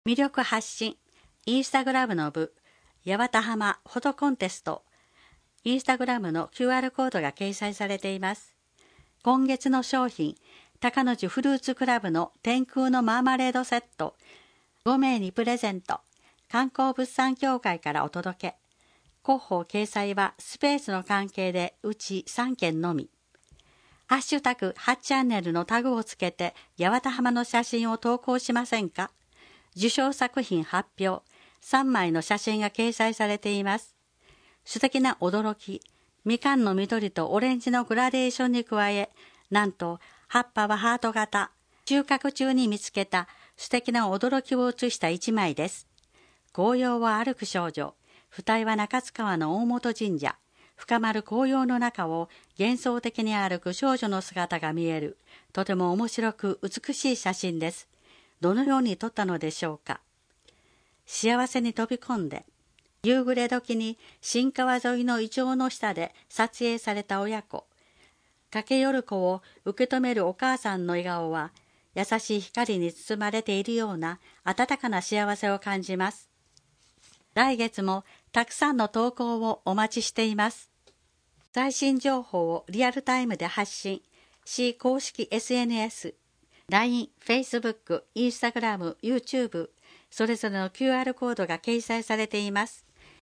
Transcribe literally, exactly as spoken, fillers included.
魅力発信、インスタグラムの部、八幡浜フォトコンテスト、インスタグラムの キューアール コードが掲載されています。今月の商品、高野寺フルーツクラブの天空のマーマレードセット、ご名にプレゼント、観光物産協会からお届け。広報掲載はスペースの関係でうちさんけんのみ。ハッシュタグはちチャンネルのタグをつけて八幡浜の写真を投稿しませんか？受賞作品発表、さんまいの写真が掲載されています。素敵な驚き、みかんの緑とオレンジのグラデーションに加え、なんと葉っぱはハート型、収穫中に見つけた素敵な驚きを写した一枚です。紅葉を歩く少女、二重は中津川の大本神社、深まる紅葉の中を幻想的に歩く少女の姿が見える、とても面白く美しい写真です。どのように撮ったのでしょうか。幸せに飛び込んで、夕暮れ時に新川沿いのイチョウの下で撮影された親子。駆け寄る子を受け止めるお母さんの笑顔は、優しい光に包まれているような温かな幸せを感じます。来月もたくさんの投稿をお待ちしています。最新情報をリアルタイムで発信、市公式 エスエヌエス、ライン、Facebook、Instagram、YouTube、それぞれの キューアール コードが掲載されています。